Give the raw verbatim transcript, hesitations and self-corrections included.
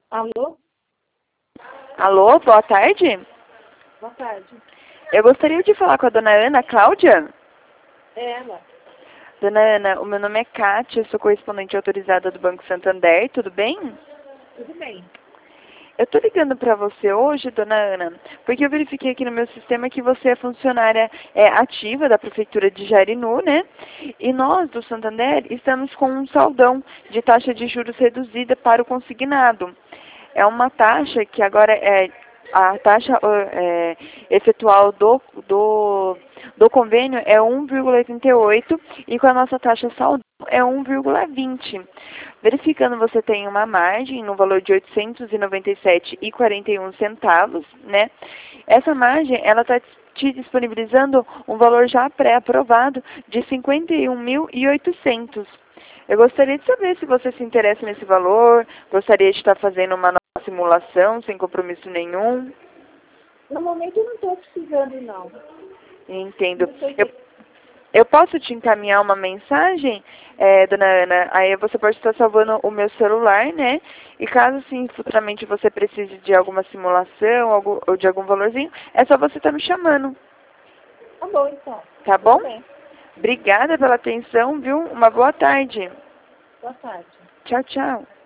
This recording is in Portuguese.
Alô? Alô, boa tarde. Boa tarde. Eu gostaria de falar com a dona Ana Cláudia. É ela. Dona Ana, o meu nome é Kátia, sou correspondente autorizada do Banco Santander, tudo bem? Tudo bem. Eu tô ligando para você hoje, dona Ana, porque eu verifiquei aqui no meu sistema que você é funcionária é, ativa da Prefeitura de Jarinu, né? E nós, do Santander, estamos com um saldão de taxa de juros reduzida para o consignado. É uma taxa que agora é a taxa é, efetual do, do, do convênio é um vírgula oitenta e oito e com a nossa taxa saldão é um vírgula vinte. Verificando, você tem uma margem no valor de oitocentos e noventa e sete reais e quarenta e um centavos, né? Essa margem, ela está te disponibilizando um valor já pré-aprovado de cinquenta e um mil e oitocentos. Eu gostaria de saber se você se interessa nesse valor, gostaria de estar fazendo uma nova simulação sem compromisso nenhum. No momento eu não estou precisando, não. Entendo. Não sei Eu, se... eu posso te encaminhar uma mensagem, é, dona Ana? Aí você pode estar salvando o meu celular, né? E caso, sim, futuramente você precise de alguma simulação algum, ou de algum valorzinho, é só você estar me chamando. Tá bom, então. Tá Tudo bom? bem. Obrigada pela atenção, viu? Uma boa tarde. Boa tarde. Tchau, tchau.